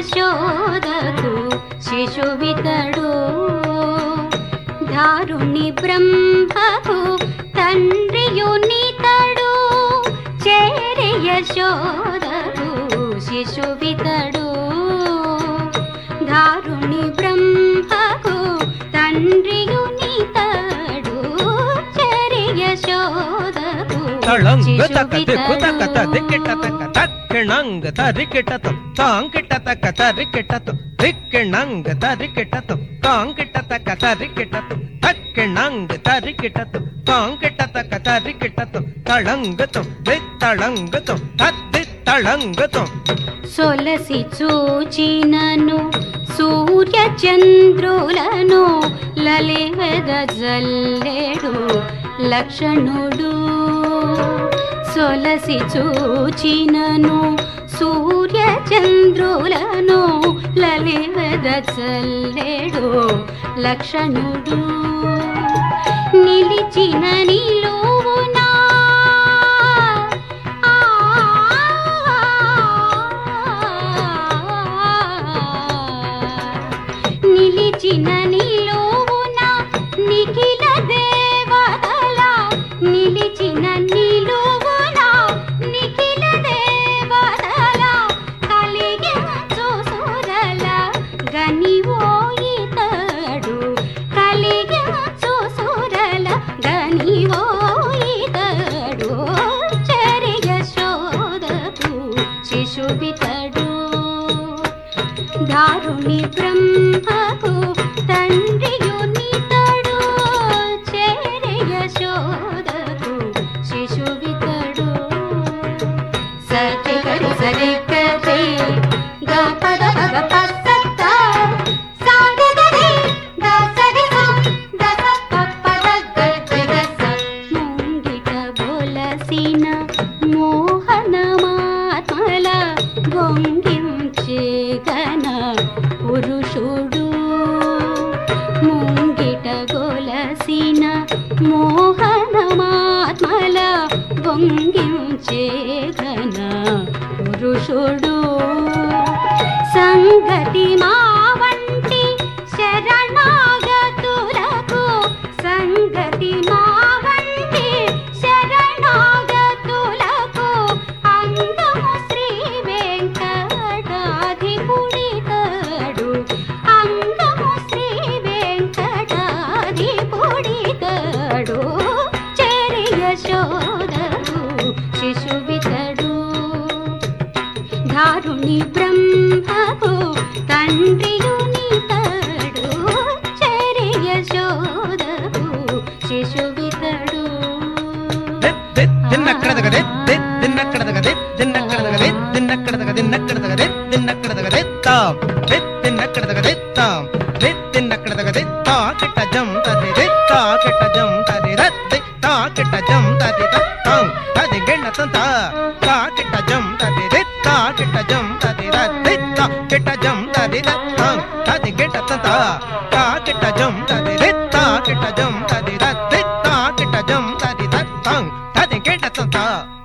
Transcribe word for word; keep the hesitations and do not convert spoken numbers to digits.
యశోదకు శిశువితడు దారుణి బ్రహ్మకు తండ్రియునితడు చేరి యశోదకు శిశువితడు దారుణి బ్రహ్మకు తండ్రియునితడు చేరి యశోదకు తళంగ తక దిక్కు తక తదికిట తక తక్కిణంగ తరికిటతం తాంకిట తక తరికిటతం దిక్కిణంగ తరికిటతం తాంకిట తక తరికిటతం తక్కిణంగ తరికిటతం తాంకిట తక తరికిటతం తళంగతం దిత్తళంగతం తద్దిత్తళంగతం సొలసి చూచినను సూర్య చంద్రులను లలివెద జల్లెడు లక్షణుడు సొలసి చూచినను సూర్య చంద్రులను లలివెద జల్లెడు లక్షణుడు నిలిచిన నిలువునా నిలిచిన నిలువున నిఖిల దేవతల నిలిచిన నిలువున నిఖిల దేవతల కలిగించు సురల గనివోయితడు కలిగించు సురల గనివోయితడు చరి యశోదకు శిశువితడు దారుణి బ్రహ్మకు తండ్రియునితడు చేరి యశోదకు శిశువితడు సరి గరి సరి గరి గ పద పద పసత సారి గరి ద సరి ద ద ప పద గరి గ స ముంగిట బొలసిన మోహనమాత్మల గొంగించే గన పురుషుడు ముంగిట గొలసిన మోహనమాత్మల గొంగించే ఘన పురుషుడు సంగతి మా వంటి శరణాగతులకు సంగతి మా వంటి శరణాగతులకు అంగము శ్రీ వెంకటాధిపుడితడు అంగము శ్రీ వెంకటాధిపుడితడు చేరి యశోదకు శిశువితడు దారుణి బ్రహ్మకు తండ్రియునితడు చేరి యశోదకు శిశువితడు దిన్నక్కడదగదే దిన్నక్కడదగదే దిన్నక్కడదగదే దిన్నక్కడదగదే దిన్నక్కడదగదే దిన్నక్కడదగదే తాం దిన్నక్కడదగదే తాం దిన్నక్కడదగదే తా కిట జం తది దే తా కిట జం తది రద్ది తా కిట జం తది తాం తది గెండతం తా తా కిట జం తది దే తా కిట జం తది రద్ది తా కిట జం తది తాం తది గెండతం తా తా కిట జం తది దే తా కిట జం తది రద్ది తా కిట జం తది తాం తది గెండతం తా